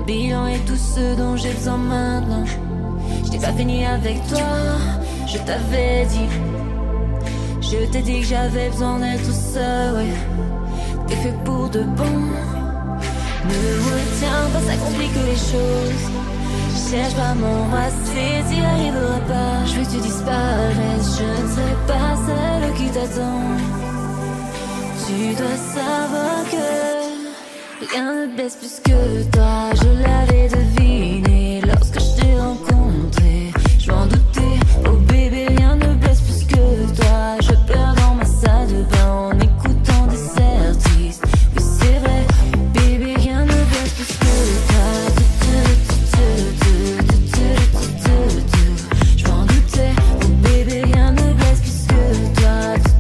Un bilan et tout ce dont j'ai besoin maintenant. Je n'ai pas fini avec toi, je t'avais dit. Je t'ai dit que j'avais besoin d'être tout seul, ouais. T'es fait pour de bon. Ne retiens pas, ça complique les choses. Je cherche pas à m'embrasser, t'y arriveras pas. Je veux que tu disparaisses, je ne serai pas celle qui t'attend. Tu dois savoir que rien ne blesse plus que toi. Je l'avais deviné lorsque je t'ai rencontré. Je m'en doutais, oh bébé, rien ne blesse plus que toi. Je pleure dans ma salle de bain en écoutant des artistes. Oui c'est vrai, bébé, rien ne blesse plus que toi. Je m'en doutais, oh bébé, rien ne blesse plus que toi.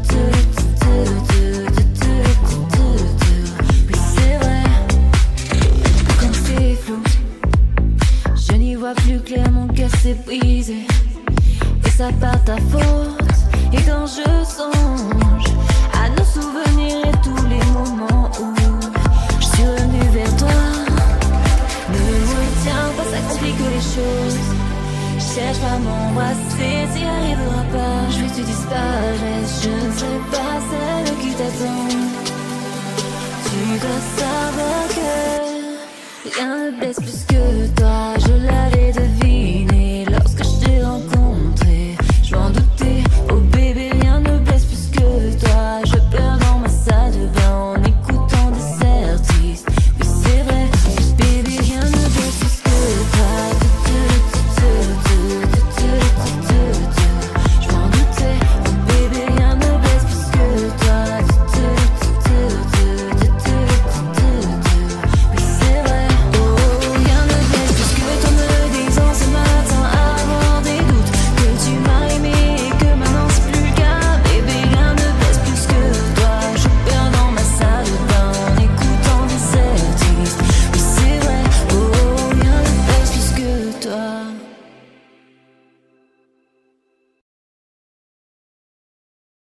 Oui c'est vrai, quand c'est flou, je n'y vois plus clair, mon cœur s'est brisé. Et ça part ta faute. Et quand je songe à nos souvenirs et tous les moments où je suis revenue vers toi, ne retiens pas, ça complique les choses. Je cherche pas à m'embrasser, t'y arriveras pas. Je veux que tu disparaisses, je ne serai pas celle qui t'attend. Tu dois savoir que